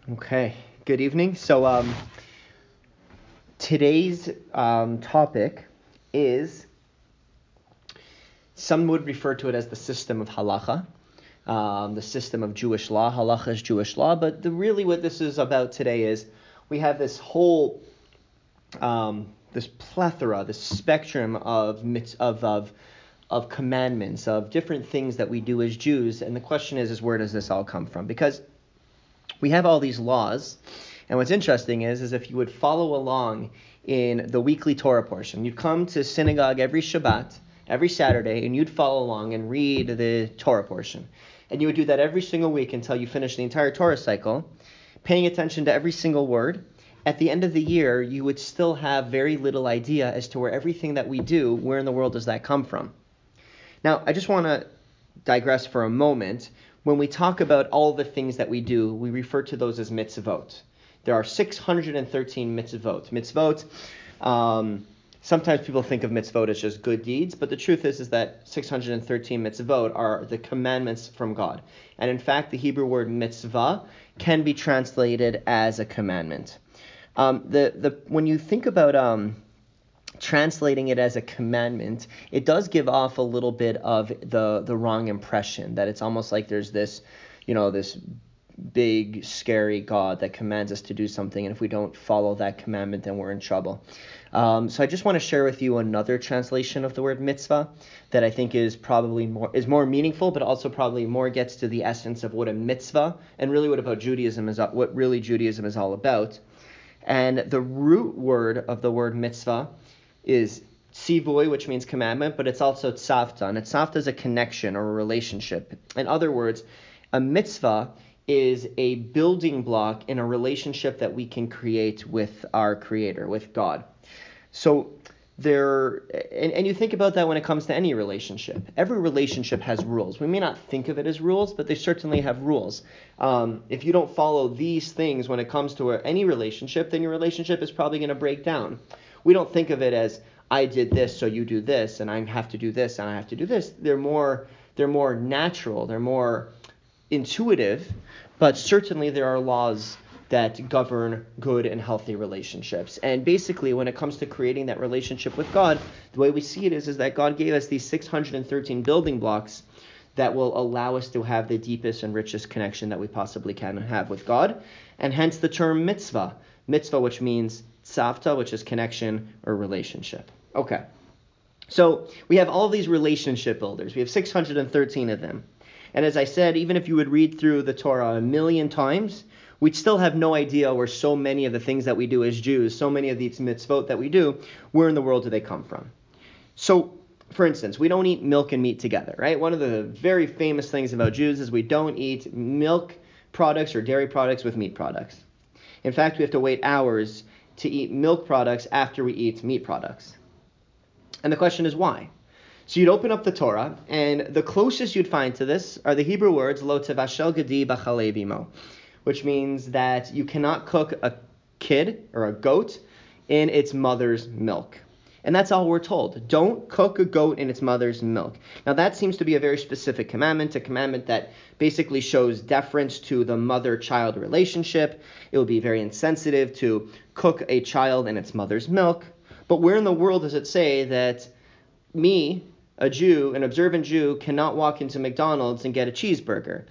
Okay, good evening. So today's topic is, some would refer to it as the system of halacha, the system of Jewish law. Halacha is Jewish law, but really what this is about today is we have this whole, this plethora, this spectrum of commandments, of different things that we do as Jews, and the question is where does this all come from? Because we have all these laws, and what's interesting is if you would follow along in the weekly Torah portion, you'd come to synagogue every Shabbat, every Saturday, and you'd follow along and read the Torah portion. And you would do that every single week until you finish the entire Torah cycle, paying attention to every single word. At the end of the year, you would still have very little idea as to where everything that we do, where in the world does that come from. Now, I just want to digress for a moment. When we talk about all the things that we do, we refer to those as mitzvot. There are 613 mitzvot. Sometimes people think of mitzvot as just good deeds, but the truth is that 613 mitzvot are the commandments from God. And in fact, the Hebrew word mitzvah can be translated as a commandment. When you think about translating it as a commandment, it does give off a little bit of the wrong impression, that it's almost like there's this, this big, scary God that commands us to do something, and if we don't follow that commandment, then we're in trouble. So I just want to share with you another translation of the word mitzvah that I think is probably more meaningful, but also probably more gets to the essence of what a mitzvah and really what Judaism is all about. And the root word of the word mitzvah is tzivui, which means commandment, but it's also tzavta. And tzavta is a connection or a relationship. In other words, a mitzvah is a building block in a relationship that we can create with our Creator, with God. So and you think about that when it comes to any relationship. Every relationship has rules. We may not think of it as rules, but they certainly have rules. If you don't follow these things when it comes to any relationship, then your relationship is probably going to break down. We don't think of it as, I did this, so you do this, and I have to do this, and I have to do this. They're more natural, they're more intuitive, but certainly there are laws that govern good and healthy relationships. And basically, when it comes to creating that relationship with God, the way we see it is that God gave us these 613 building blocks that will allow us to have the deepest and richest connection that we possibly can have with God, and hence the term mitzvah. Mitzvah, which means tzavta, which is connection or relationship. Okay, so we have all these relationship builders. We have 613 of them. And as I said, even if you would read through the Torah 1,000,000 times, we'd still have no idea where so many of the things that we do as Jews, so many of these mitzvot that we do, where in the world do they come from? So, for instance, we don't eat milk and meat together, right? One of the very famous things about Jews is we don't eat milk products or dairy products with meat products. In fact, we have to wait hours to eat milk products after we eat meat products. And the question is why? So you'd open up the Torah, and the closest you'd find to this are the Hebrew words, lo tevashel gedi b'chalei bimo, which means that you cannot cook a kid or a goat in its mother's milk. And that's all we're told. Don't cook a goat in its mother's milk. Now that seems to be a very specific commandment, a commandment that basically shows deference to the mother-child relationship. It would be very insensitive to cook a child in its mother's milk. But where in the world does it say that me, a Jew, an observant Jew, cannot walk into McDonald's and get a cheeseburger?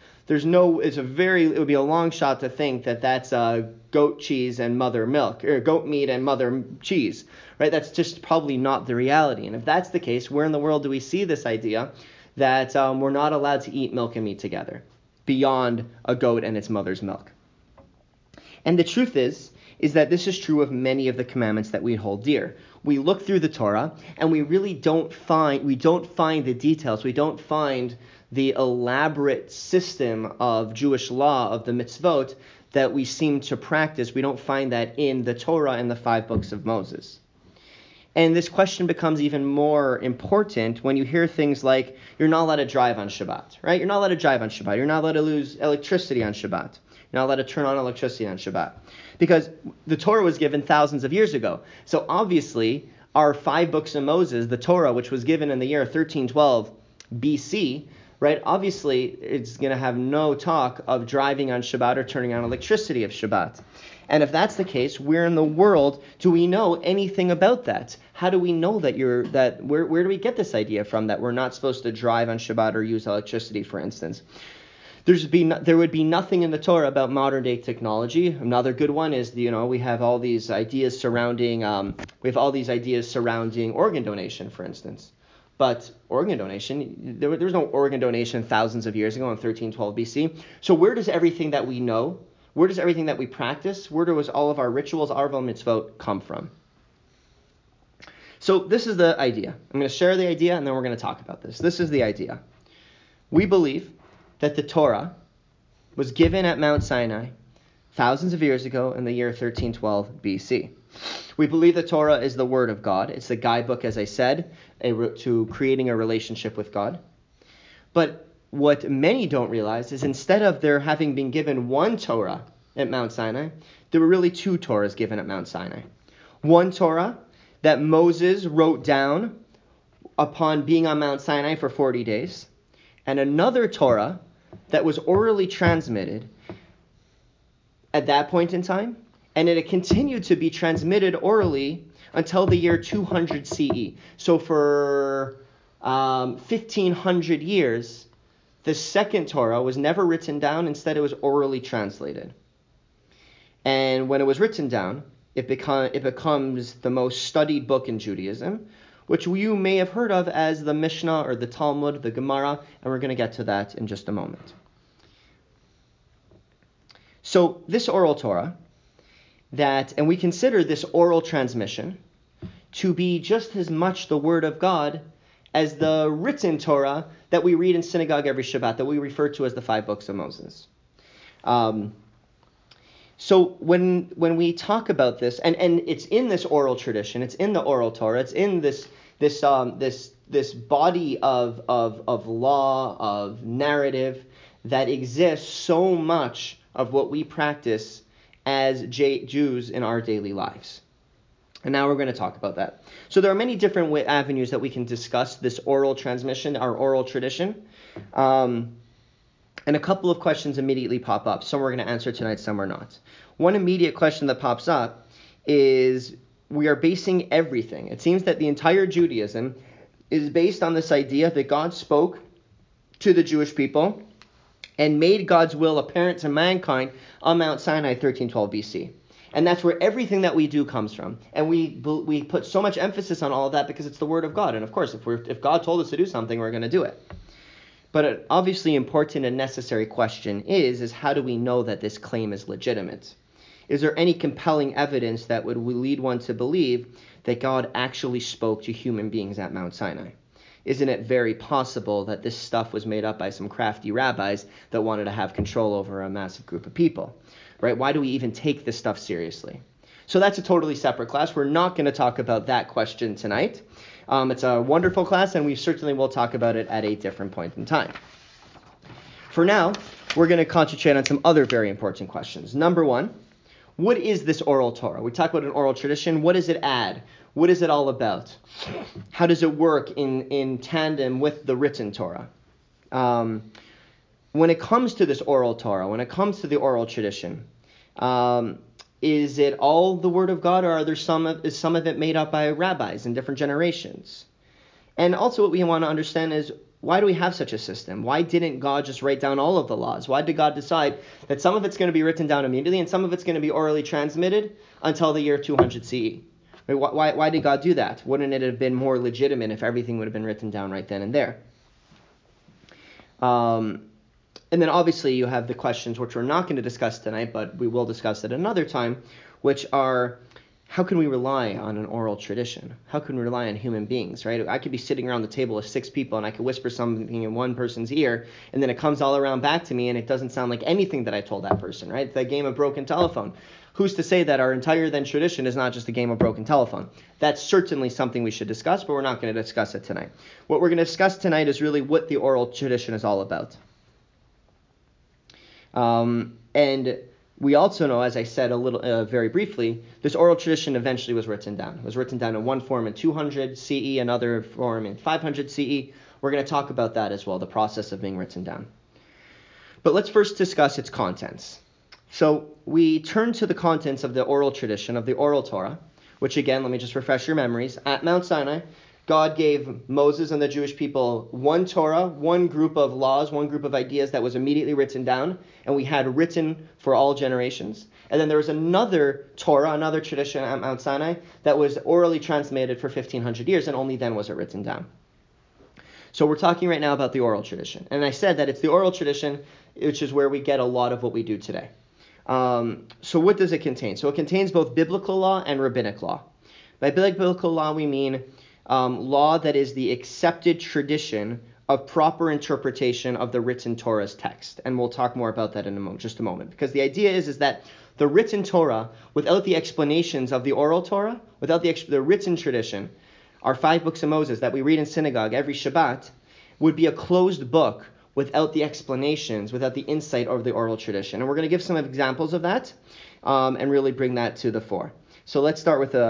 It would be a long shot to think that that's goat cheese and mother milk, or goat meat and mother cheese, right? That's just probably not the reality. And if that's the case, where in the world do we see this idea that we're not allowed to eat milk and meat together beyond a goat and its mother's milk? And the truth is that this is true of many of the commandments that we hold dear. We look through the Torah and we really don't find the details. We don't find the elaborate system of Jewish law, of the mitzvot, that we seem to practice. We don't find that in the Torah and the 5 books of Moses. And this question becomes even more important when you hear things like, you're not allowed to drive on Shabbat, right? You're not allowed to drive on Shabbat. You're not allowed to lose electricity on Shabbat. You're not allowed to turn on electricity on Shabbat. Because the Torah was given thousands of years ago. So obviously, our 5 books of Moses, the Torah, which was given in the year 1312 BC, right? Obviously, it's going to have no talk of driving on Shabbat or turning on electricity of Shabbat. And if that's the case, where in the world do we know anything about that? How do we know where do we get this idea from that we're not supposed to drive on Shabbat or use electricity, for instance? There would be nothing in the Torah about modern day technology. Another good one is, we have all these ideas surrounding organ donation, for instance. But organ donation, there was no organ donation thousands of years ago in 1312 BC. So where does everything that we know, where does everything that we practice, where does all of our rituals, arva mitzvot, come from? So this is the idea. I'm going to share the idea, and then we're going to talk about this. This is the idea. We believe that the Torah was given at Mount Sinai thousands of years ago in the year 1312 BC. We believe the Torah is the Word of God. It's the guidebook, as I said, to creating a relationship with God. But what many don't realize is instead of there having been given one Torah at Mount Sinai, there were really two Torahs given at Mount Sinai. One Torah that Moses wrote down upon being on Mount Sinai for 40 days, and another Torah that was orally transmitted at that point in time, and it continued to be transmitted orally until the year 200 CE. So for 1,500 years, the second Torah was never written down. Instead, it was orally translated. And when it was written down, it becomes the most studied book in Judaism, which you may have heard of as the Mishnah or the Talmud, the Gemara, and we're going to get to that in just a moment. So this oral Torah, and we consider this oral transmission to be just as much the Word of God as the written Torah that we read in synagogue every Shabbat, that we refer to as the 5 books of Moses. So when we talk about this, and it's in this oral tradition, it's in the oral Torah, it's in this body of law, of narrative that exists so much of what we practice as Jews in our daily lives. And now we're going to talk about that. So there are many different avenues that we can discuss this oral transmission, our oral tradition. And a couple of questions immediately pop up. Some we're going to answer tonight, some are not. One immediate question that pops up is we are basing everything. It seems that the entire Judaism is based on this idea that God spoke to the Jewish people and made God's will apparent to mankind on Mount Sinai 1312 BC. And that's where everything that we do comes from. And we put so much emphasis on all of that because it's the Word of God. And of course, if God told us to do something, we're going to do it. But an obviously important and necessary question is how do we know that this claim is legitimate? Is there any compelling evidence that would lead one to believe that God actually spoke to human beings at Mount Sinai? Isn't it very possible that this stuff was made up by some crafty rabbis that wanted to have control over a massive group of people? Right? Why do we even take this stuff seriously? So that's a totally separate class. We're not going to talk about that question tonight. It's a wonderful class, and we certainly will talk about it at a different point in time. For now, we're going to concentrate on some other very important questions. Number one, what is this oral Torah? We talk about an oral tradition. What does it add? What is it all about? How does it work in tandem with the written Torah? When it comes to this oral Torah, when it comes to the oral tradition, is it all the Word of God, or is some of it made up by rabbis in different generations? And also what we want to understand is, why do we have such a system? Why didn't God just write down all of the laws? Why did God decide that some of it's going to be written down immediately and some of it's going to be orally transmitted until the year 200 CE? Why did God do that? Wouldn't it have been more legitimate if everything would have been written down right then and there? And then obviously you have the questions which we're not going to discuss tonight, but we will discuss at another time, which are, how can we rely on an oral tradition? How can we rely on human beings, right? I could be sitting around the table with 6 people and I could whisper something in one person's ear, and then it comes all around back to me and it doesn't sound like anything that I told that person, right? It's that game of broken telephone. Who's to say that our entire then tradition is not just a game of broken telephone? That's certainly something we should discuss, but we're not going to discuss it tonight. What we're going to discuss tonight is really what the oral tradition is all about. And we also know, as I said very briefly, this oral tradition eventually was written down. It was written down in one form in 200 CE, another form in 500 CE. We're going to talk about that as well, the process of being written down. But let's first discuss its contents. So we turn to the contents of the oral tradition, of the oral Torah, which again, let me just refresh your memories. At Mount Sinai, God gave Moses and the Jewish people one Torah, one group of laws, one group of ideas that was immediately written down, and we had written for all generations. And then there was another Torah, another tradition at Mount Sinai that was orally transmitted for 1,500 years, and only then was it written down. So we're talking right now about the oral tradition. And I said that it's the oral tradition, which is where we get a lot of what we do today. So what does it contain? So it contains both biblical law and rabbinic law. By biblical law, we mean law that is the accepted tradition of proper interpretation of the written Torah's text. And we'll talk more about that in just a moment. Because the idea is that the written Torah, without the explanations of the oral Torah, without the written tradition, our 5 books of Moses that we read in synagogue every Shabbat, would be a closed book without the explanations, without the insight of the oral tradition. And we're going to give some examples of that and really bring that to the fore. So let's start with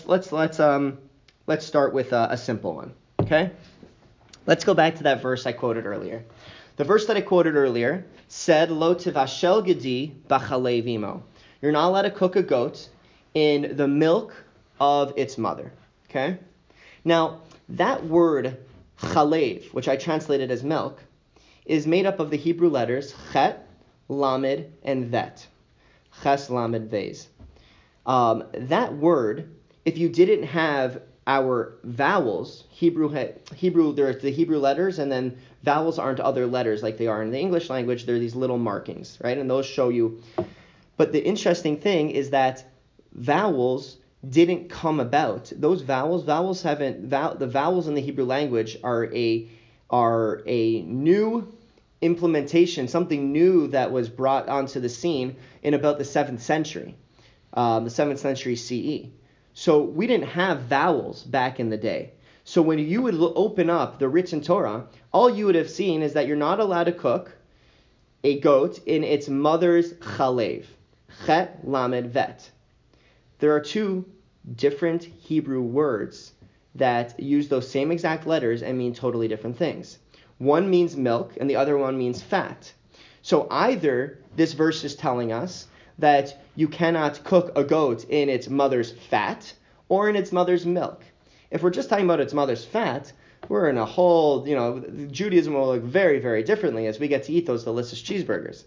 let's start with a simple one. Okay? Let's go back to that verse I quoted earlier. The verse that I quoted earlier said, "Lo tivashel gedi b'chalev imo." You're not allowed to cook a goat in the milk of its mother. Okay? Now, that word chalev, which I translated as milk, is made up of the Hebrew letters chet, lamed, and vet. Ches, lamed, vez. That word, if you didn't have our vowels, Hebrew, there's the Hebrew letters, and then vowels aren't other letters like they are in the English language. They're these little markings, right? And those show you. But the interesting thing is that vowels didn't come about. Those vowels haven't. The vowels in the Hebrew language are a new implementation, something new that was brought onto the scene in about the 7th century, the 7th century CE. So we didn't have vowels back in the day. So when you would open up the written Torah, all you would have seen is that you're not allowed to cook a goat in its mother's chalev, chet, lamed, vet. There are 2 different Hebrew words that use those same exact letters and mean totally different things. One means milk and the other one means fat. So either this verse is telling us that you cannot cook a goat in its mother's fat or in its mother's milk. If we're just talking about its mother's fat, we're in a whole, Judaism will look very, very differently as we get to eat those delicious cheeseburgers.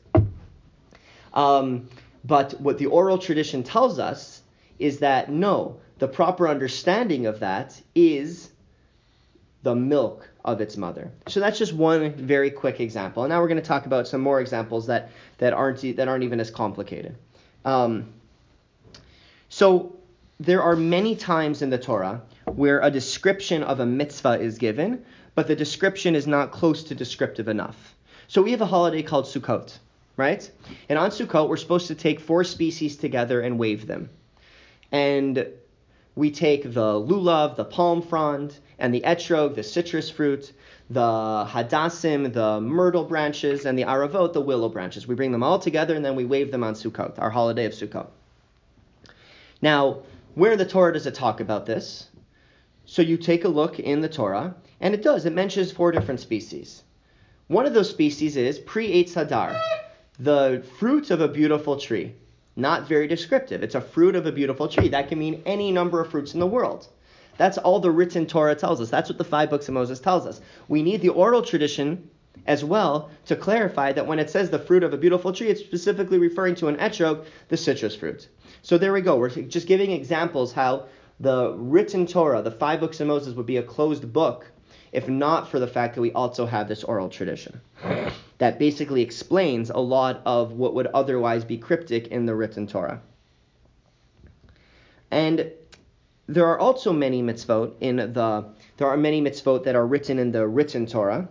But what the oral tradition tells us is that no, the proper understanding of that is the milk of its mother. So that's just one very quick example. And now we're going to talk about some more examples that aren't even as complicated. So there are many times in the Torah where a description of a mitzvah is given, but the description is not close to descriptive enough. So we have a holiday called Sukkot, right? And on Sukkot, we're supposed to take 4 species together and wave them. And we take the lulav, the palm frond, and the etrog, the citrus fruit, the hadassim, the myrtle branches, and the aravot, the willow branches. We bring them all together and then we wave them on Sukkot, our holiday of Sukkot. Now, where in the Torah does it talk about this? So you take a look in the Torah, and it mentions 4 different species. One of those species is Pri Eitz Hadar, the fruit of a beautiful tree. Not very descriptive. It's a fruit of a beautiful tree. That can mean any number of fruits in the world. That's all the written Torah tells us. That's what the 5 books of Moses tells us. We need the oral tradition as well to clarify that when it says the fruit of a beautiful tree, it's specifically referring to an etrog, the citrus fruit. So there we go. We're just giving examples how the written Torah, the 5 books of Moses, would be a closed book if not for the fact that we also have this oral tradition that basically explains a lot of what would otherwise be cryptic in the written Torah. And there are also many mitzvot that are written in the written Torah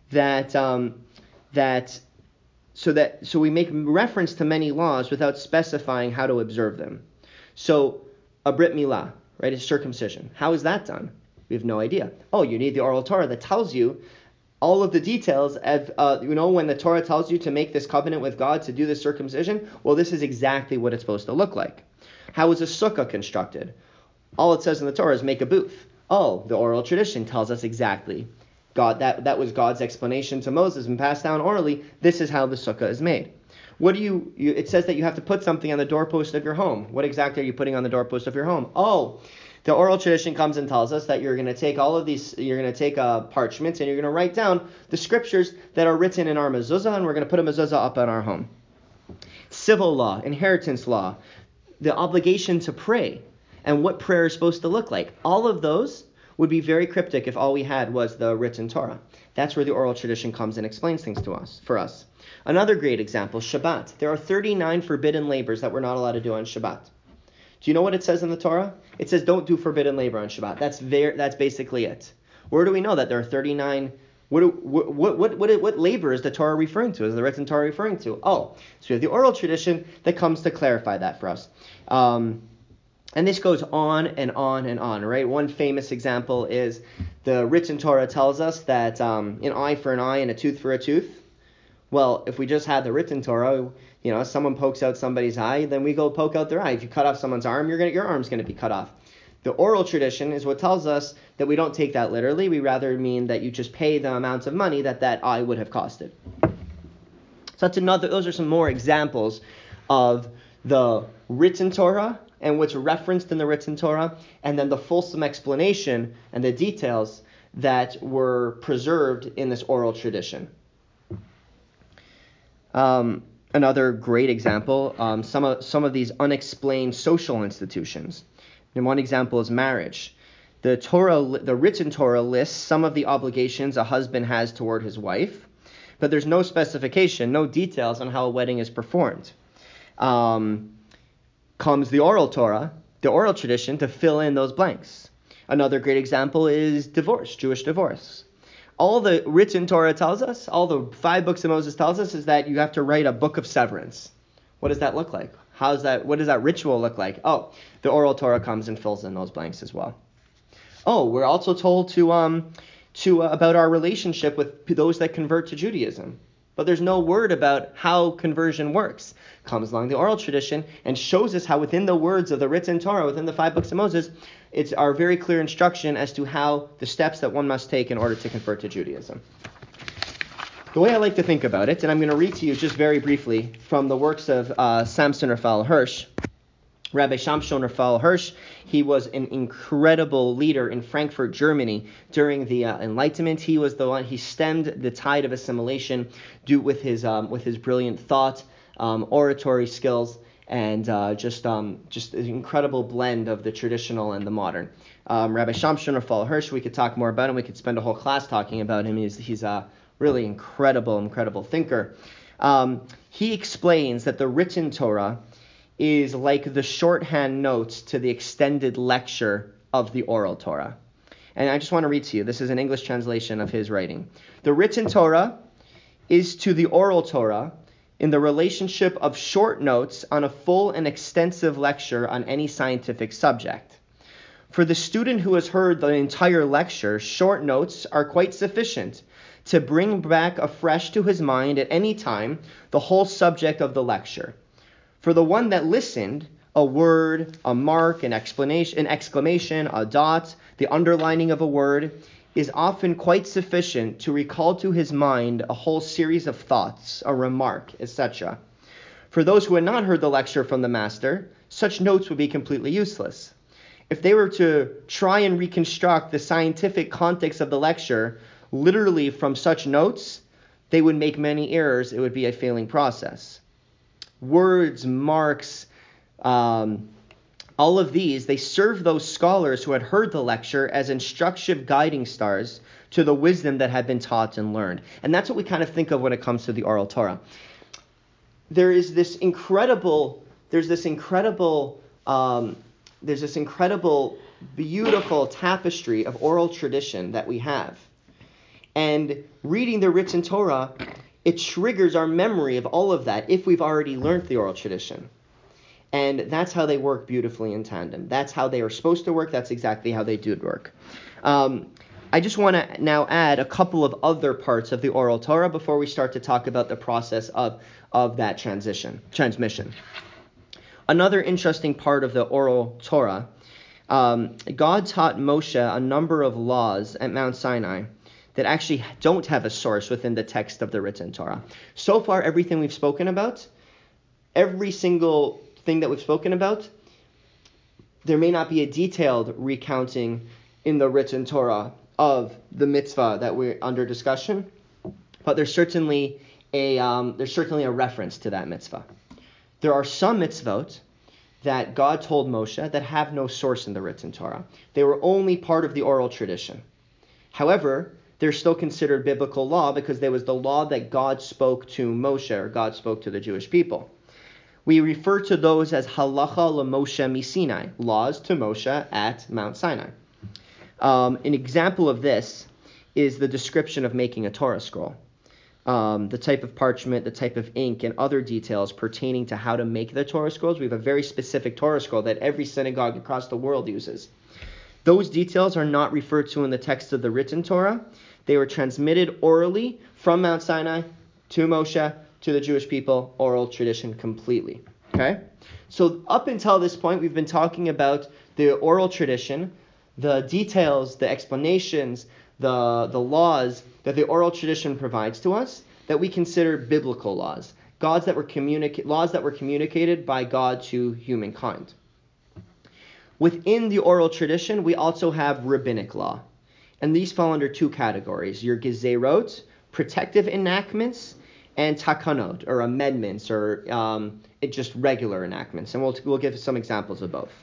so we make reference to many laws without specifying how to observe them. So a brit milah, right, is circumcision. How is that done? We have no idea. Oh, you need the oral Torah that tells you all of the details of, when the Torah tells you to make this covenant with God, to do this circumcision, well, this is exactly what it's supposed to look like. How is a sukkah constructed? All it says in the Torah is make a booth. Oh, the oral tradition tells us exactly that was God's explanation to Moses and passed down orally. This is how the sukkah is made. What do you it says that you have to put something on the doorpost of your home. What exactly are you putting on the doorpost of your home? Oh, the oral tradition comes and tells us that you're going to take all of these, you're going to take parchments and you're going to write down the scriptures that are written in our mezuzah, and we're going to put a mezuzah up on our home. Civil law, inheritance law, the obligation to pray, and what prayer is supposed to look like. All of those would be very cryptic if all we had was the written Torah. That's where the oral tradition comes and explains things to us, for us. Another great example, Shabbat. There are 39 forbidden labors that we're not allowed to do on Shabbat. Do you know what it says in the Torah? It says don't do forbidden labor on Shabbat. That's basically it. Where do we know that there are 39? What labor is the Torah referring to? Is the written Torah referring to? Oh, so we have the oral tradition that comes to clarify that for us. And this goes on and on and on, right? One famous example is the written Torah tells us that an eye for an eye and a tooth for a tooth. Well, if we just had the written Torah, someone pokes out somebody's eye, then we go poke out their eye. If you cut off someone's arm, your arm's going to be cut off. The oral tradition is what tells us that we don't take that literally. We rather mean that you just pay the amount of money that eye would have costed. So those are some more examples of the written Torah and what's referenced in the written Torah, and then the fulsome explanation and the details that were preserved in this oral tradition. Another great example, some of these unexplained social institutions. And one example is marriage. The written Torah lists some of the obligations a husband has toward his wife, but there's no specification, no details on how a wedding is performed. Comes the oral Torah, the oral tradition, to fill in those blanks. Another great example is divorce, Jewish divorce. All the written Torah tells us, all the 5 books of Moses tells us, is that you have to write a book of severance. What does that look like? What does that ritual look like? Oh, the oral Torah comes and fills in those blanks as well. Oh, we're also told to about our relationship with those that convert to Judaism. But there's no word about how conversion works. Comes along the oral tradition and shows us how within the words of the written Torah, within the 5 books of Moses, it's our very clear instruction as to how the steps that one must take in order to convert to Judaism. The way I like to think about it, and I'm going to read to you just very briefly from the works of Samson Raphael Hirsch. Rabbi Shamshon Raphael Hirsch, he was an incredible leader in Frankfurt, Germany during the Enlightenment. He was the one, he stemmed the tide of assimilation due with his brilliant thought, oratory skills, and just an incredible blend of the traditional and the modern. Rabbi Shamshon Raphael Hirsch, we could talk more about him. We could spend a whole class talking about him. He's a really incredible thinker. He explains that the written Torah is like the shorthand notes to the extended lecture of the oral Torah. And I just want to read to you. This is an English translation of his writing. The written Torah is to the oral Torah in the relationship of short notes on a full and extensive lecture on any scientific subject. For the student who has heard the entire lecture, short notes are quite sufficient to bring back afresh to his mind at any time the whole subject of the lecture. For the one that listened, a word, a mark, an exclamation, a dot, the underlining of a word, is often quite sufficient to recall to his mind a whole series of thoughts, a remark, etc. For those who had not heard the lecture from the master, such notes would be completely useless. If they were to try and reconstruct the scientific context of the lecture literally from such notes, they would make many errors. It would be a failing process. Words, marks, all of these, they serve those scholars who had heard the lecture as instructive guiding stars to the wisdom that had been taught and learned. And that's what we kind of think of when it comes to the oral Torah. There's this incredible, beautiful tapestry of oral tradition that we have. And reading the written Torah, it triggers our memory of all of that if we've already learned the oral tradition. And that's how they work beautifully in tandem. That's how they are supposed to work. That's exactly how they do work. I just want to now add a couple of other parts of the oral Torah before we start to talk about the process of that transmission. Another interesting part of the oral Torah, God taught Moshe a number of laws at Mount Sinai that actually don't have a source within the text of the written Torah. So far, everything we've spoken about, every single thing that we've spoken about, there may not be a detailed recounting in the written Torah of the mitzvah that we're under discussion, but there's certainly a reference to that mitzvah. There are some mitzvot that God told Moshe that have no source in the written Torah. They were only part of the oral tradition. However, they're still considered biblical law because there was the law that God spoke to Moshe, or God spoke to the Jewish people. We refer to those as halacha l'Moshe miSinai, laws to Moshe at Mount Sinai. An example of this is the description of making a Torah scroll. The type of parchment, the type of ink, and other details pertaining to how to make the Torah scrolls. We have a very specific Torah scroll that every synagogue across the world uses. Those details are not referred to in the text of the written Torah. They were transmitted orally from Mount Sinai to Moshe, to the Jewish people, oral tradition completely. Okay? So up until this point, we've been talking about the oral tradition, the details, the explanations, the laws that the oral tradition provides to us that we consider biblical laws, laws that were communicated by God to humankind. Within the oral tradition, we also have rabbinic law, and these fall under two categories: your gezerot, protective enactments, and takanot, or amendments, or just regular enactments, and we'll give some examples of both.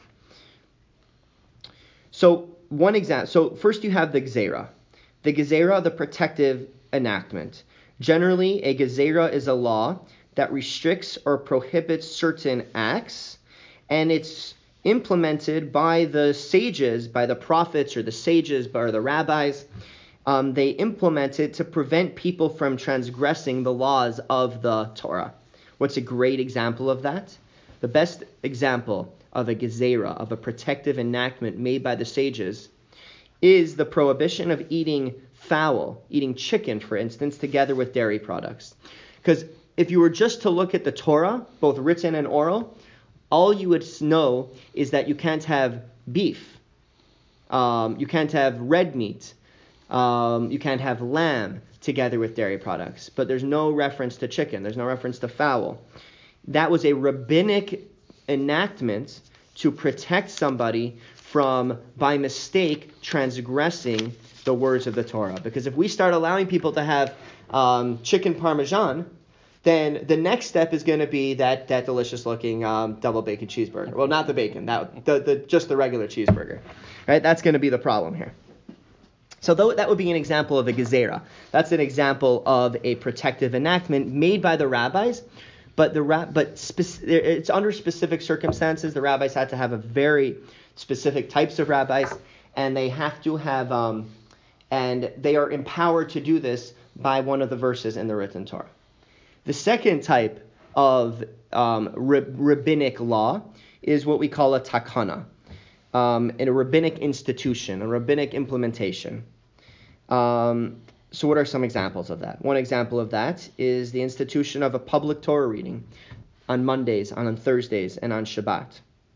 So first you have the gezerah. The gezerah, the protective enactment. Generally, a gezerah is a law that restricts or prohibits certain acts, and it's implemented by the sages, by the prophets or the sages, or the rabbis. They implement it to prevent people from transgressing the laws of the Torah. What's a great example of that? The best example of a gezerah, of a protective enactment made by the sages, is the prohibition of eating fowl, eating chicken, for instance, together with dairy products. Because if you were just to look at the Torah, both written and oral, all you would know is that you can't have beef, you can't have red meat, you can't have lamb together with dairy products. But there's no reference to chicken, there's no reference to fowl. That was a rabbinic enactment to protect somebody from, by mistake, transgressing the words of the Torah. Because if we start allowing people to have chicken parmesan, then the next step is going to be that delicious-looking double bacon cheeseburger. Well, not the bacon, just the regular cheeseburger. Right? That's going to be the problem here. So that would be an example of a gezerah. That's an example of a protective enactment made by the rabbis. But it's under specific circumstances. The rabbis had to have a very specific types of rabbis, and they have to have, and they are empowered to do this by one of the verses in the written Torah. The second type of rabbinic law is what we call a takana, in a rabbinic institution, a rabbinic implementation. So what are some examples of that? One example of that is the institution of a public Torah reading on Mondays, on Thursdays, and on Shabbat.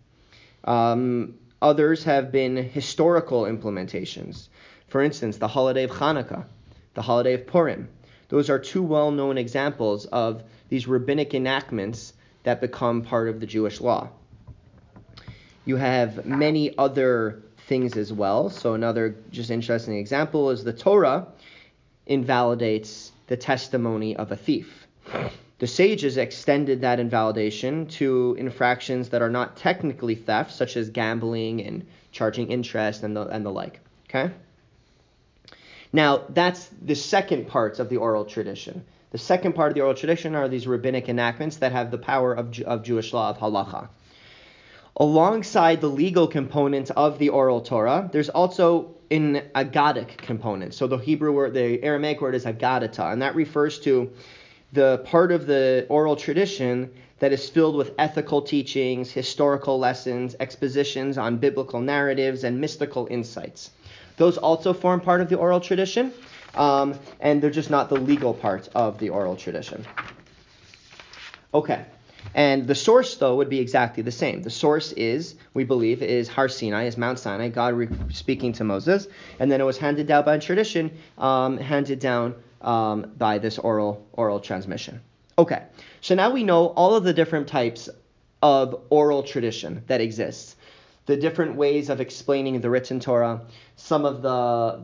Others have been historical implementations. For instance, the holiday of Hanukkah, the holiday of Purim. Those are two well-known examples of these rabbinic enactments that become part of the Jewish law. You have many other things as well. So another just interesting example is the Torah invalidates the testimony of a thief. The sages extended that invalidation to infractions that are not technically theft, such as gambling and charging interest and the like. Okay? Now, that's the second part of the oral tradition. The second part of the oral tradition are these rabbinic enactments that have the power of Jewish law, of halacha. Alongside the legal component of the oral Torah, there's also an agadic component. So the Aramaic word is agadata, and that refers to the part of the oral tradition that is filled with ethical teachings, historical lessons, expositions on biblical narratives, and mystical insights. Those also form part of the oral tradition, and they're just not the legal part of the oral tradition. Okay, And the source, though, would be exactly the same. The source is, we believe, is Har Sinai, is Mount Sinai, God speaking to Moses, and then it was handed down by tradition, handed down by this oral transmission. Okay, so now we know all of the different types of oral tradition that exists, the different ways of explaining the written Torah, some of the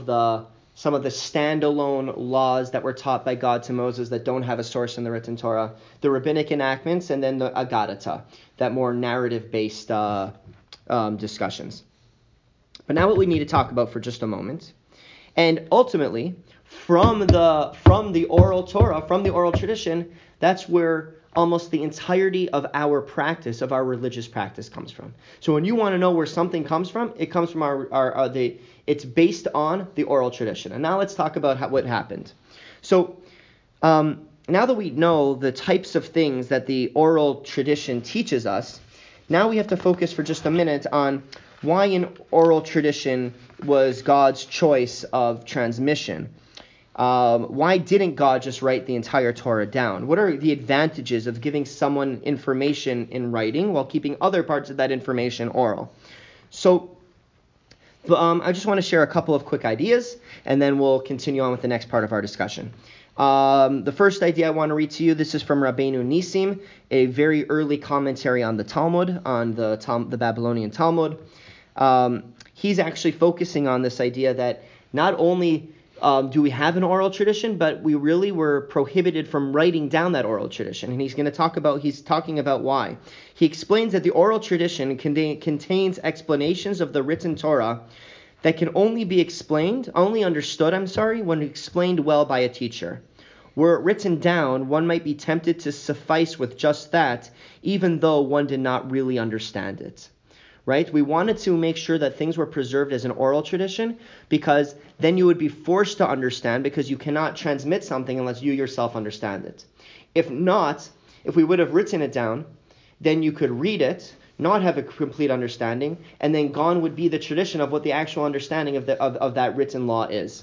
standalone laws that were taught by God to Moses that don't have a source in the written Torah, the rabbinic enactments, and then the Agadata, that more narrative-based discussions. But now what we need to talk about for just a moment, and ultimately, from the oral Torah, from the oral tradition, that's where almost the entirety of our practice, of our religious practice, comes from. So when you want to know where something comes from, it comes from it's based on the oral tradition. And now let's talk about what happened. So now that we know the types of things that the oral tradition teaches us, now we have to focus for just a minute on why an oral tradition was God's choice of transmission. Why didn't God just write the entire Torah down? What are the advantages of giving someone information in writing while keeping other parts of that information oral? So I just want to share a couple of quick ideas, and then we'll continue on with the next part of our discussion. The first idea I want to read to you, this is from Rabbeinu Nissim, a very early commentary on the Talmud, on the Babylonian Talmud. He's actually focusing on this idea that not only do we have an oral tradition, but we really were prohibited from writing down that oral tradition. And he's talking about why. He explains that the oral tradition contains explanations of the written Torah that can only understood, when explained well by a teacher. Were it written down, one might be tempted to suffice with just that, even though one did not really understand it. Right? We wanted to make sure that things were preserved as an oral tradition, because then you would be forced to understand, because you cannot transmit something unless you yourself understand it. If not, if we would have written it down, then you could read it, not have a complete understanding, and then gone would be the tradition of what the actual understanding of that written law is.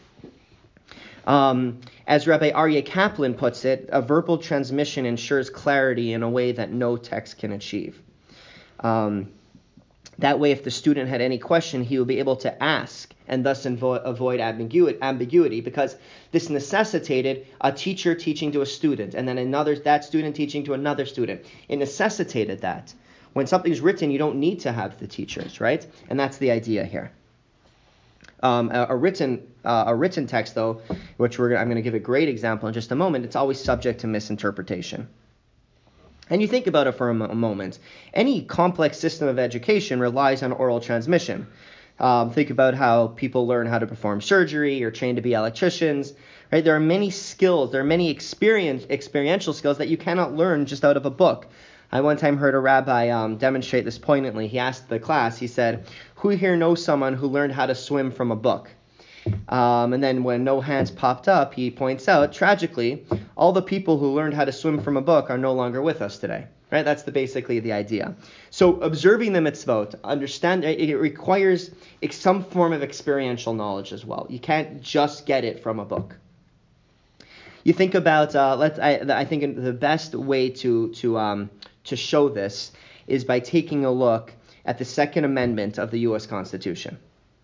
As Rabbi Aryeh Kaplan puts it, a verbal transmission ensures clarity in a way that no text can achieve. That way, if the student had any question, he would be able to ask and thus avoid ambiguity, because this necessitated a teacher teaching to a student, and then that student teaching to another student. It necessitated that. When something's written, you don't need to have the teachers, right? And that's the idea here. A written text, though, which I'm going to give a great example in just a moment, it's always subject to misinterpretation. And you think about it for a moment. Any complex system of education relies on oral transmission. Think about how people learn how to perform surgery or train to be electricians. Right? There are many skills, there are many experiential skills that you cannot learn just out of a book. I one time heard a rabbi demonstrate this poignantly. He asked the class, he said, "Who here knows someone who learned how to swim from a book?" And then when no hands popped up, he points out, tragically, all the people who learned how to swim from a book are no longer with us today. Right? That's basically the idea. So observing the mitzvot, understand it requires some form of experiential knowledge as well. You can't just get it from a book. You think about, I think the best way to show this is by taking a look at the Second Amendment of the U.S. Constitution.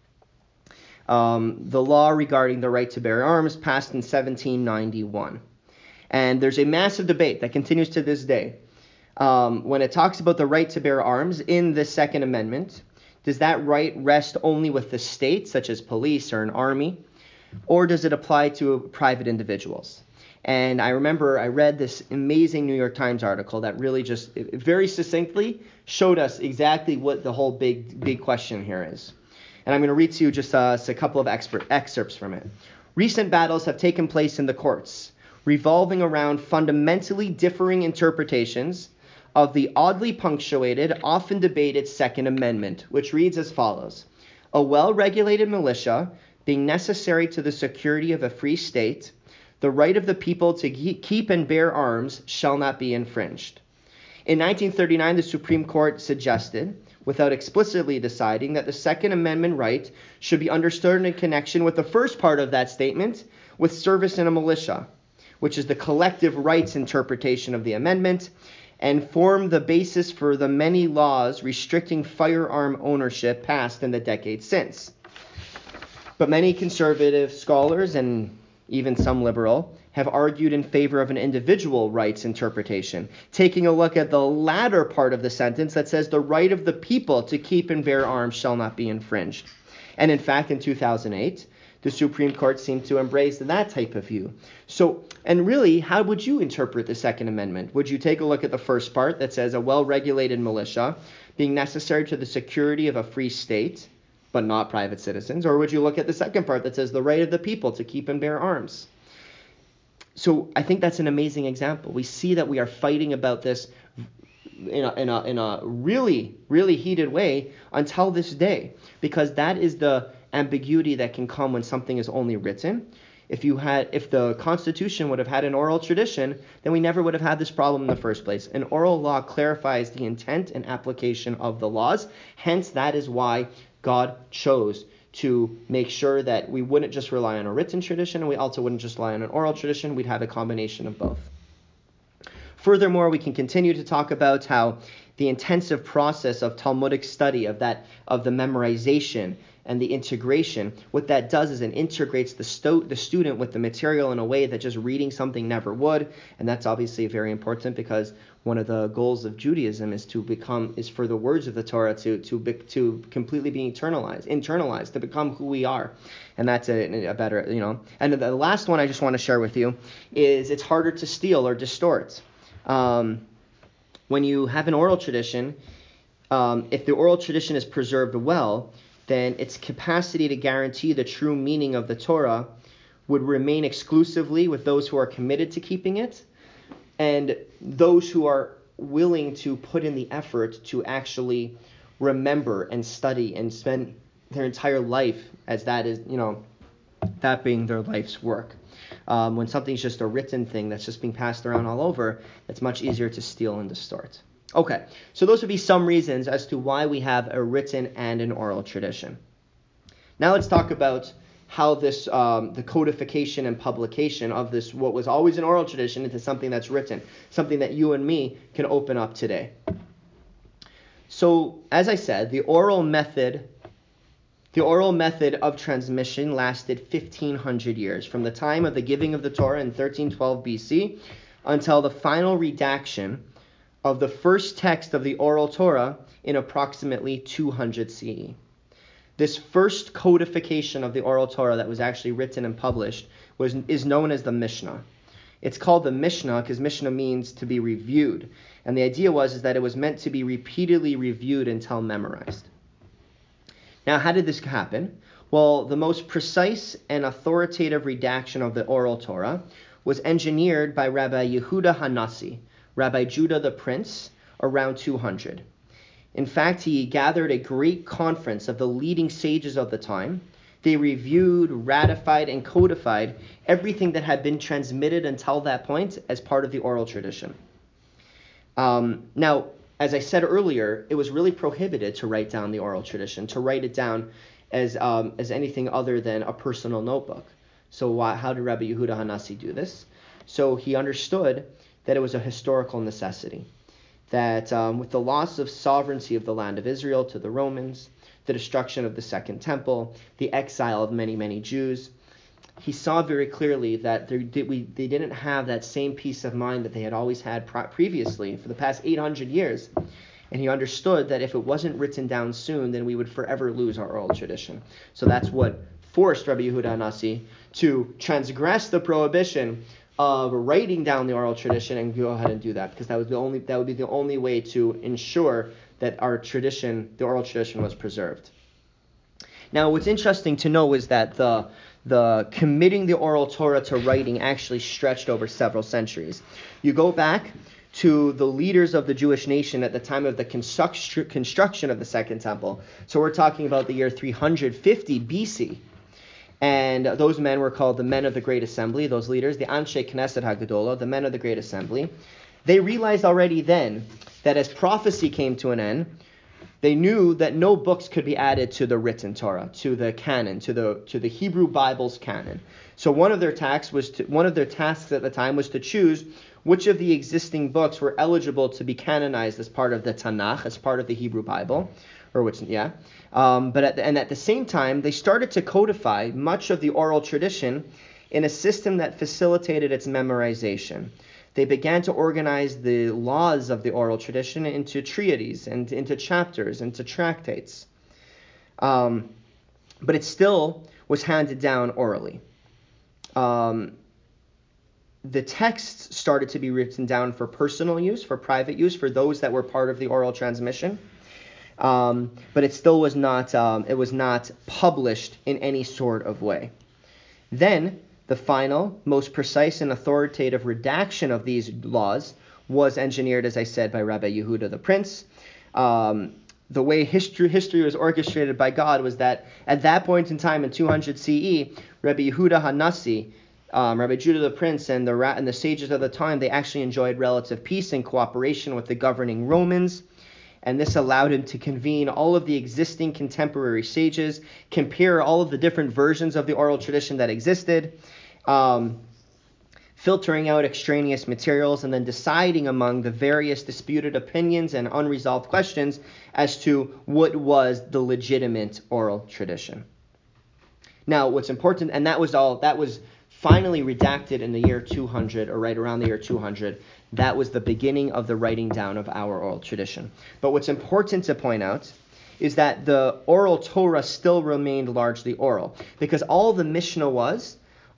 The law regarding the right to bear arms passed in 1791. And there's a massive debate that continues to this day. When it talks about the right to bear arms in the Second Amendment, does that right rest only with the state, such as police or an army, or does it apply to private individuals? And I remember I read this amazing New York Times article that really just very succinctly showed us exactly what the whole big question here is. And I'm going to read to you just a couple of excerpts from it. Recent battles have taken place in the courts, revolving around fundamentally differing interpretations of the oddly punctuated, often debated Second Amendment, which reads as follows: "A well-regulated militia being necessary to the security of a free state, the right of the people to keep and bear arms shall not be infringed." In 1939, the Supreme Court suggested, without explicitly deciding, that the Second Amendment right should be understood in connection with the first part of that statement, with service in a militia, which is the collective rights interpretation of the amendment, and formed the basis for the many laws restricting firearm ownership passed in the decades since. But many conservative scholars, and even some liberal, have argued in favor of an individual rights interpretation, taking a look at the latter part of the sentence that says the right of the people to keep and bear arms shall not be infringed. And in fact, in 2008, the Supreme Court seemed to embrace that type of view. So, and really, how would you interpret the Second Amendment? Would you take a look at the first part that says a well-regulated militia being necessary to the security of a free state, but not private citizens? Or would you look at the second part that says the right of the people to keep and bear arms? So I think that's an amazing example. We see that we are fighting about this in a really, really heated way until this day, because that is the ambiguity that can come when something is only written. If the Constitution would have had an oral tradition, then we never would have had this problem in the first place. An oral law clarifies the intent and application of the laws. Hence, that is why God chose to make sure that we wouldn't just rely on a written tradition, and we also wouldn't just rely on an oral tradition. We'd have a combination of both. Furthermore, we can continue to talk about how the intensive process of Talmudic study, of the memorization and the integration, what that does is it integrates the student with the material in a way that just reading something never would. And that's obviously very important, because one of the goals of Judaism is for the words of the Torah to completely be internalized, to become who we are. And that's a better, And the last one I just want to share with you is it's harder to steal or distort. When you have an oral tradition, if the oral tradition is preserved well, then its capacity to guarantee the true meaning of the Torah would remain exclusively with those who are committed to keeping it, and those who are willing to put in the effort to actually remember and study and spend their entire life as that is, that being their life's work. When something's just a written thing that's just being passed around all over, it's much easier to steal and distort. Okay, so those would be some reasons as to why we have a written and an oral tradition. Now let's talk about how this, the codification and publication of this, what was always an oral tradition, into something that's written, something that you and me can open up today. So, as I said, the oral method of transmission lasted 1,500 years, from the time of the giving of the Torah in 1312 BC until the final redaction of the first text of the oral Torah in approximately 200 CE. This first codification of the oral Torah that was actually written and published is known as the Mishnah. It's called the Mishnah because Mishnah means to be reviewed. And the idea is that it was meant to be repeatedly reviewed until memorized. Now, how did this happen? Well, the most precise and authoritative redaction of the oral Torah was engineered by Rabbi Yehuda HaNasi, Rabbi Judah the Prince, around 200. In fact, he gathered a great conference of the leading sages of the time. They reviewed, ratified, and codified everything that had been transmitted until that point as part of the oral tradition. Now, as I said earlier, it was really prohibited to write down the oral tradition, to write it down as anything other than a personal notebook. So how did Rabbi Yehuda HaNasi do this? So he understood that it was a historical necessity, that with the loss of sovereignty of the land of Israel to the Romans, the destruction of the Second Temple, the exile of many, many Jews, he saw very clearly that they didn't have that same peace of mind that they had always had previously for the past 800 years. And he understood that if it wasn't written down soon, then we would forever lose our oral tradition. So that's what forced Rabbi Yehuda HaNasi to transgress the prohibition of writing down the oral tradition and go ahead and do that, because that would be the only way to ensure that our tradition, the oral tradition, was preserved. Now, what's interesting to know is that the committing the oral Torah to writing actually stretched over several centuries. You go back to the leaders of the Jewish nation at the time of the construction of the Second Temple. So we're talking about the year 350 BC. And those men were called the men of the Great Assembly, those leaders, the Anshe Knesset HaGedolah, the men of the Great Assembly. They realized already then that as prophecy came to an end, They knew that no books could be added to the written Torah, to the canon, to the Hebrew Bible's canon. So one of their tasks at the time was to choose which of the existing books were eligible to be canonized as part of the Tanakh, as part of the Hebrew Bible, But at the same time, they started to codify much of the oral tradition in a system that facilitated its memorization. They began to organize the laws of the oral tradition into treatises and into chapters, into tractates. But it still was handed down orally. The texts started to be written down for personal use, for private use, for those that were part of the oral transmission. But it still was not published in any sort of way. Then, the final, most precise and authoritative redaction of these laws was engineered, as I said, by Rabbi Yehuda the Prince. The way history was orchestrated by God was that at that point in time, in 200 CE, Rabbi Yehuda HaNasi, Rabbi Judah the Prince, and the sages of the time, they actually enjoyed relative peace and cooperation with the governing Romans. And this allowed him to convene all of the existing contemporary sages, compare all of the different versions of the oral tradition that existed, filtering out extraneous materials, and then deciding among the various disputed opinions and unresolved questions as to what was the legitimate oral tradition. Now, what's important, and that was finally redacted in the year 200, or right around the year 200. That was the beginning of the writing down of our oral tradition. But what's important to point out is that the oral Torah still remained largely oral, because all the Mishnah was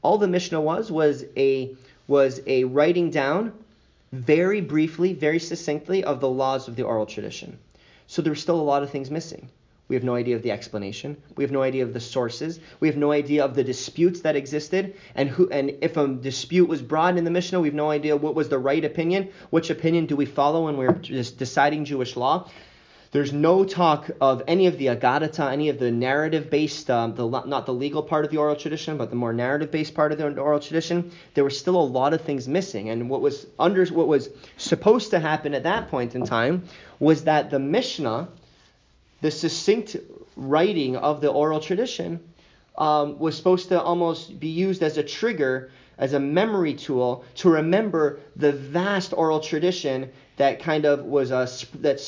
a writing down very briefly, very succinctly of the laws of the oral tradition. So there were still a lot of things missing. We have no idea of the explanation. We have no idea of the sources. We have no idea of the disputes that existed, and if a dispute was brought in the Mishnah, we have no idea what was the right opinion. Which opinion do we follow when we're just deciding Jewish law? There's no talk of any of the Agadata, any of the narrative-based, not the legal part of the oral tradition, but the more narrative-based part of the oral tradition. There were still a lot of things missing, and what was supposed to happen at that point in time was that the Mishnah, the succinct writing of the oral tradition, was supposed to almost be used as a trigger, as a memory tool to remember the vast oral tradition that kind of was that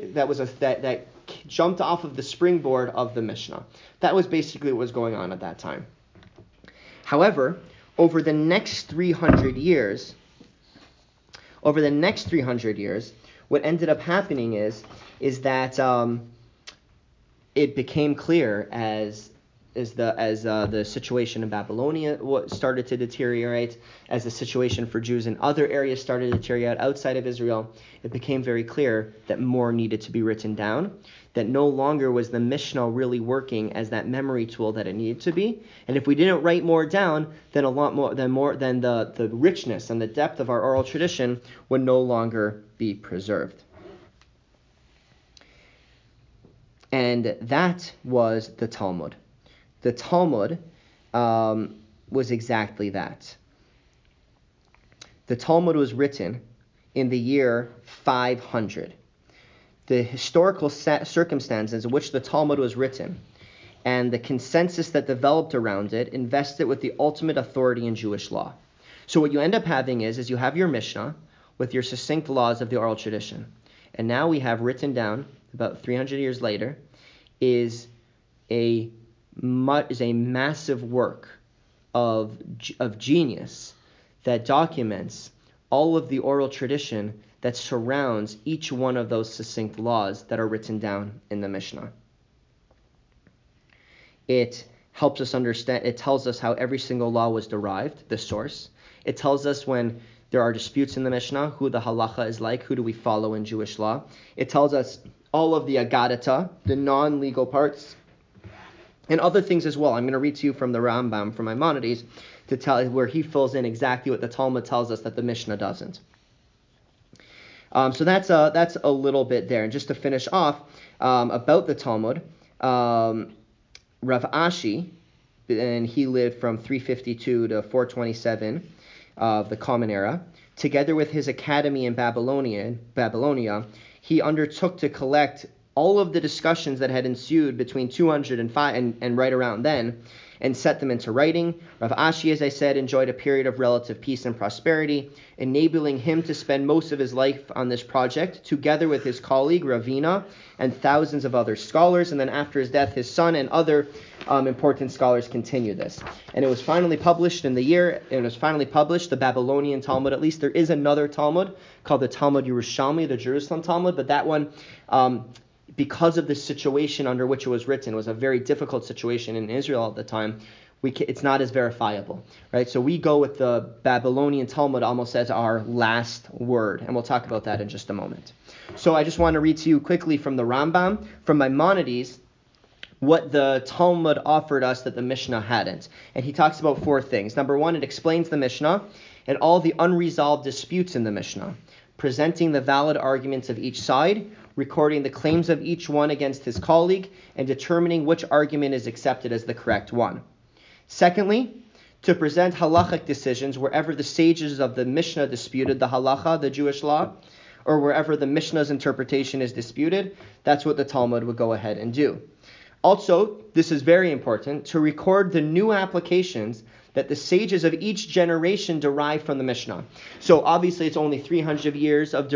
jumped off of the springboard of the Mishnah. That was basically what was going on at that time. However, over the next 300 years, what ended up happening is that it became clear as the situation in Babylonia started to deteriorate, as the situation for Jews in other areas started to deteriorate outside of Israel, it became very clear that more needed to be written down, that no longer was the Mishnah really working as that memory tool that it needed to be. And if we didn't write more down, then the richness and the depth of our oral tradition would no longer be preserved. And that was the Talmud. The Talmud was exactly that. The Talmud was written in the year 500. The historical circumstances in which the Talmud was written and the consensus that developed around it invested with the ultimate authority in Jewish law. So what you end up having is you have your Mishnah with your succinct laws of the oral tradition. And now we have written down, about 300 years later, is a massive work of genius that documents all of the oral tradition that surrounds each one of those succinct laws that are written down in the Mishnah. It helps us understand, it tells us how every single law was derived, the source. It tells us when there are disputes in the Mishnah, who the halacha is like, who do we follow in Jewish law. It tells us all of the agadata, the non-legal parts, and other things as well. I'm going to read to you from the Rambam, from Maimonides, to tell where he fills in exactly what the Talmud tells us that the Mishnah doesn't. So that's a little bit there. And just to finish off about the Talmud, Rav Ashi, and he lived from 352 to 427 of the Common Era. Together with his academy in Babylonia, he undertook to collect all of the discussions that had ensued between 205 and right around then, and set them into writing. Rav Ashi, as I said, enjoyed a period of relative peace and prosperity, enabling him to spend most of his life on this project, together with his colleague Ravina and thousands of other scholars. And then after his death, his son and other important scholars continued this. And it was finally published the Babylonian Talmud. At least there is another Talmud called the Talmud Yerushalmi, the Jerusalem Talmud, but that one, because of the situation under which it was written, was a very difficult situation in Israel at the time. It's not as verifiable, right? So we go with the Babylonian Talmud almost as our last word, and we'll talk about that in just a moment. So I just want to read to you quickly from the Rambam, from Maimonides, what the Talmud offered us that the Mishnah hadn't. And he talks about 4 things. Number 1, it explains the Mishnah and all the unresolved disputes in the Mishnah, presenting the valid arguments of each side, recording the claims of each one against his colleague, and determining which argument is accepted as the correct one. Secondly, to present halachic decisions wherever the sages of the Mishnah disputed the halacha, the Jewish law, or wherever the Mishnah's interpretation is disputed. That's what the Talmud would go ahead and do. Also, this is very important, to record the new applications that the sages of each generation derive from the Mishnah. So obviously it's only 300 years of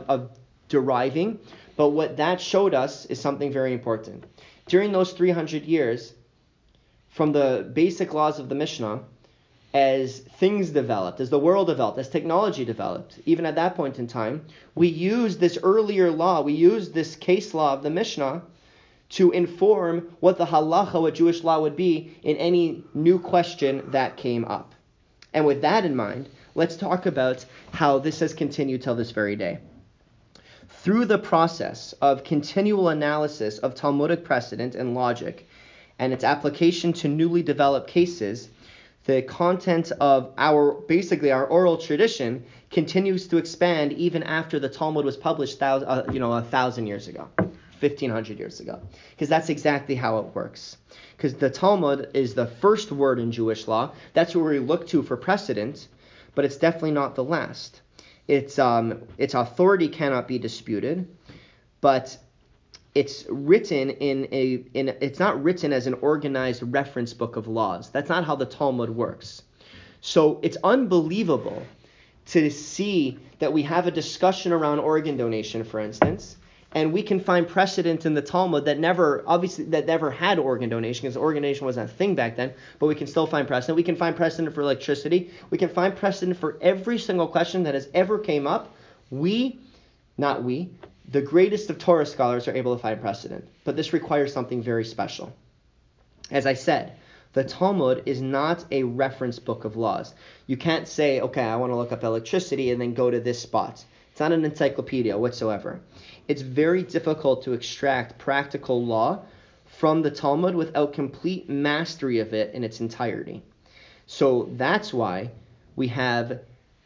deriving, but what that showed us is something very important. During those 300 years, from the basic laws of the Mishnah, as things developed, as the world developed, as technology developed, even at that point in time, we used this earlier law, we used this case law of the Mishnah to inform what the halacha, what Jewish law would be in any new question that came up. And with that in mind, let's talk about how this has continued till this very day. Through the process of continual analysis of Talmudic precedent and logic and its application to newly developed cases, the content of our oral tradition continues to expand even after the Talmud was published 1,000 years ago, 1,500 years ago. Because that's exactly how it works. Because the Talmud is the first word in Jewish law. That's where we look to for precedent, but it's definitely not the last. Its authority cannot be disputed, but it's written it's not written as an organized reference book of laws. That's not how the Talmud works. So it's unbelievable to see that we have a discussion around organ donation, for instance, and we can find precedent in the Talmud that never had organ donation, because organ donation wasn't a thing back then, but we can still find precedent. We can find precedent for electricity. We can find precedent for every single question that has ever came up. The greatest of Torah scholars are able to find precedent. But this requires something very special. As I said, the Talmud is not a reference book of laws. You can't say, okay, I want to look up electricity and then go to this spot. It's not an encyclopedia whatsoever. It's very difficult to extract practical law from the Talmud without complete mastery of it in its entirety. So that's why we have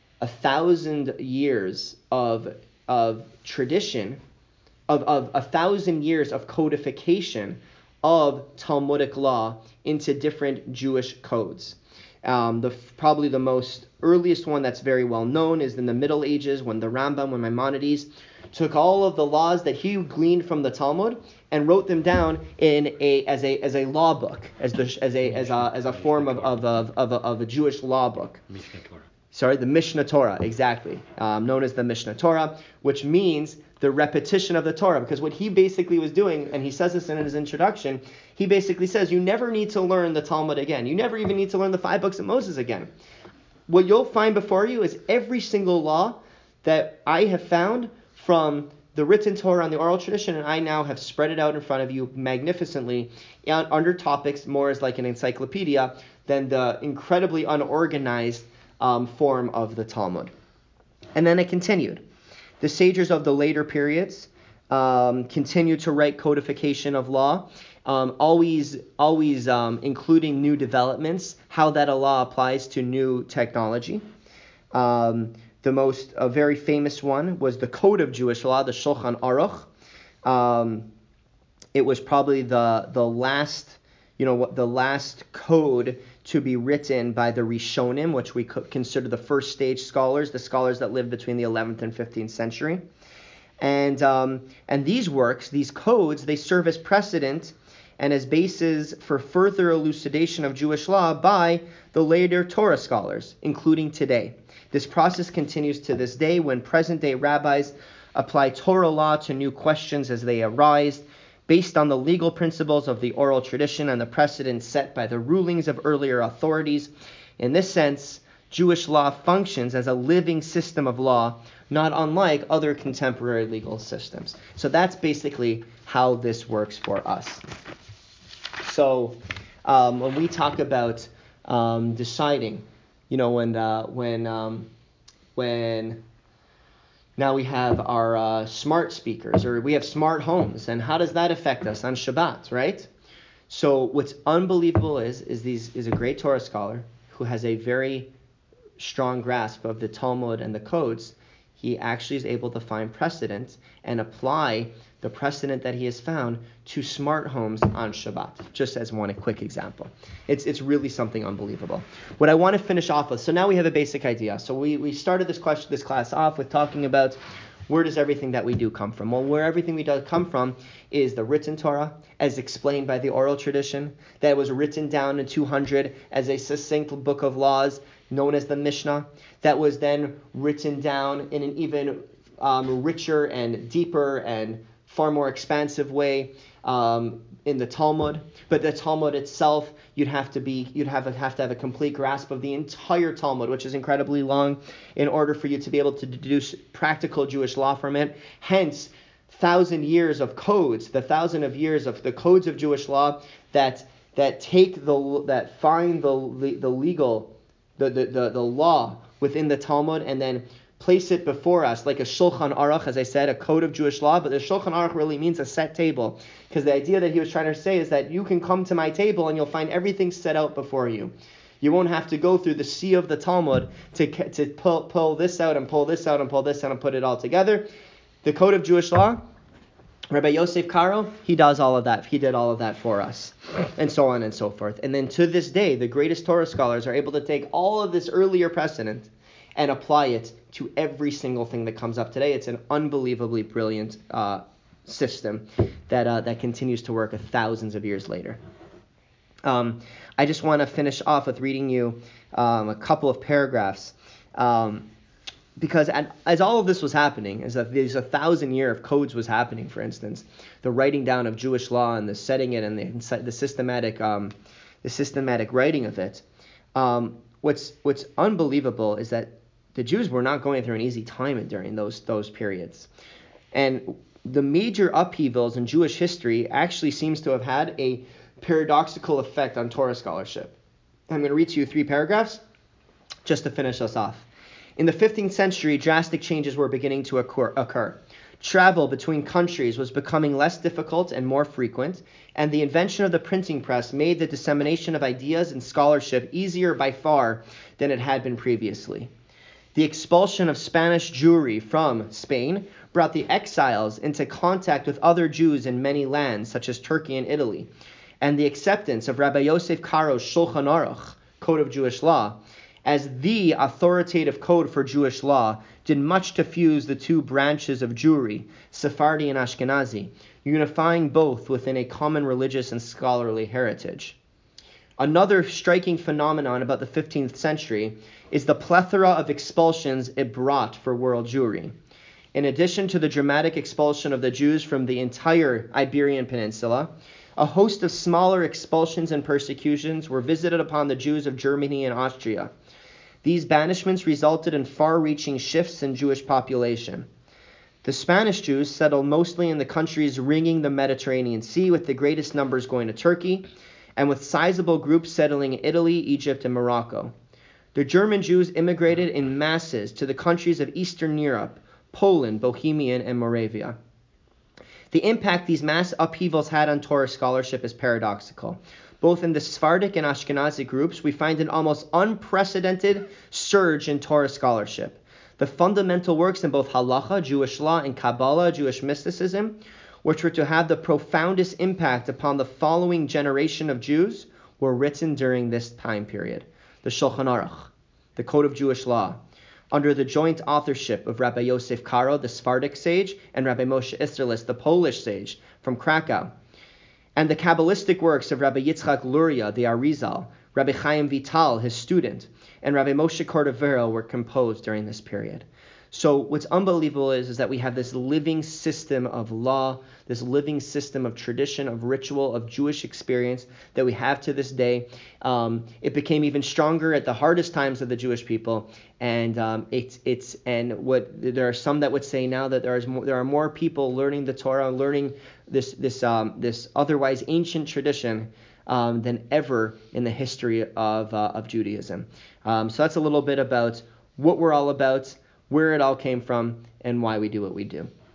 1,000 years of tradition, of 1,000 years of codification of Talmudic law into different Jewish codes. Probably the most earliest one that's very well known is in the Middle Ages, when Maimonides took all of the laws that he gleaned from the Talmud and wrote them down as a law book, as a form of a Jewish law book. Mishnah Torah. The Mishnah Torah, exactly, known as the Mishnah Torah, which means the repetition of the Torah. Because what he basically was doing, and he says this in his introduction, he basically says you never need to learn the Talmud again. You never even need to learn the 5 books of Moses again. What you'll find before you is every single law that I have found from the written Torah and the oral tradition, and I now have spread it out in front of you magnificently under topics more as like an encyclopedia than the incredibly unorganized form of the Talmud. And then it continued. The sages of the later periods continued to write codification of law, always including new developments, how that a law applies to new technology. A very famous one was the Code of Jewish Law, the Shulchan Aruch. It was probably the last code to be written by the Rishonim, which we consider the first stage scholars, the scholars that lived between the 11th and 15th century. And these works, these codes, they serve as precedent and as bases for further elucidation of Jewish law by the later Torah scholars, including today. This process continues to this day when present-day rabbis apply Torah law to new questions as they arise, based on the legal principles of the oral tradition and the precedents set by the rulings of earlier authorities. In this sense, Jewish law functions as a living system of law, not unlike other contemporary legal systems. So that's basically how this works for us. So when we talk about deciding, when now we have our smart speakers, or we have smart homes, and how does that affect us on Shabbat, right? So what's unbelievable is a great Torah scholar who has a very strong grasp of the Talmud and the codes. He actually is able to find precedent and apply the precedent that he has found to smart homes on Shabbat, just as one quick example. It's really something unbelievable. What I want to finish off with, so now we have a basic idea. So we started this class off with talking about where does everything that we do come from? Well, where everything we do come from is the written Torah, as explained by the oral tradition, that was written down in 200 as a succinct book of laws known as the Mishnah, that was then written down in an even richer and deeper and far more expansive way in the Talmud. But the Talmud itself, you'd have to have a complete grasp of the entire Talmud, which is incredibly long, in order for you to be able to deduce practical Jewish law from it. Hence, 1,000 years of codes, the 1,000 of years of the codes of Jewish law that find the legal, the law within the Talmud, and then place it before us like a Shulchan Aruch, as I said, a code of Jewish law. But the Shulchan Aruch really means a set table, because the idea that he was trying to say is that you can come to my table and you'll find everything set out before you. You won't have to go through the sea of the Talmud to pull this out and pull this out and pull this out and put it all together. The code of Jewish law, Rabbi Yosef Karo, he does all of that. He did all of that for us, and so on and so forth. And then to this day, the greatest Torah scholars are able to take all of this earlier precedent and apply it to every single thing that comes up today. It's an unbelievably brilliant system that continues to work thousands of years later. I just want to finish off with reading you a couple of paragraphs. Because as all of this was happening, as there's 1,000 years of codes was happening, for instance, the writing down of Jewish law and the setting it and the systematic writing of it. What's unbelievable is that the Jews were not going through an easy time during those periods, and the major upheavals in Jewish history actually seems to have had a paradoxical effect on Torah scholarship. I'm going to read to you 3 paragraphs just to finish us off. In the 15th century, drastic changes were beginning to occur. Travel between countries was becoming less difficult and more frequent, and the invention of the printing press made the dissemination of ideas and scholarship easier by far than it had been previously. The expulsion of Spanish Jewry from Spain brought the exiles into contact with other Jews in many lands, such as Turkey and Italy, and the acceptance of Rabbi Yosef Karo's Shulchan Aruch, Code of Jewish Law, as the authoritative code for Jewish law, did much to fuse the two branches of Jewry, Sephardi and Ashkenazi, unifying both within a common religious and scholarly heritage. Another striking phenomenon about the 15th century is the plethora of expulsions it brought for world Jewry. In addition to the dramatic expulsion of the Jews from the entire Iberian Peninsula, a host of smaller expulsions and persecutions were visited upon the Jews of Germany and Austria. These banishments resulted in far-reaching shifts in Jewish population. The Spanish Jews settled mostly in the countries ringing the Mediterranean Sea, with the greatest numbers going to Turkey, and with sizable groups settling in Italy, Egypt, and Morocco. The German Jews immigrated in masses to the countries of Eastern Europe, Poland, Bohemia, and Moravia. The impact these mass upheavals had on Torah scholarship is paradoxical. Both in the Sephardic and Ashkenazi groups, we find an almost unprecedented surge in Torah scholarship. The fundamental works in both Halacha, Jewish law, and Kabbalah, Jewish mysticism, which were to have the profoundest impact upon the following generation of Jews, were written during this time period. The Shulchan Aruch, the Code of Jewish Law, under the joint authorship of Rabbi Yosef Karo, the Sephardic sage, and Rabbi Moshe Isserles, the Polish sage from Krakow. And the Kabbalistic works of Rabbi Yitzchak Luria, the Arizal, Rabbi Chaim Vital, his student, and Rabbi Moshe Cordovero were composed during this period. So what's unbelievable is that we have this living system of law, this living system of tradition, of ritual, of Jewish experience that we have to this day. It became even stronger at the hardest times of the Jewish people, and there are some that would say now that there are more people learning the Torah, learning this otherwise ancient tradition than ever in the history of Judaism. So that's a little bit about what we're all about, where it all came from, and why we do what we do.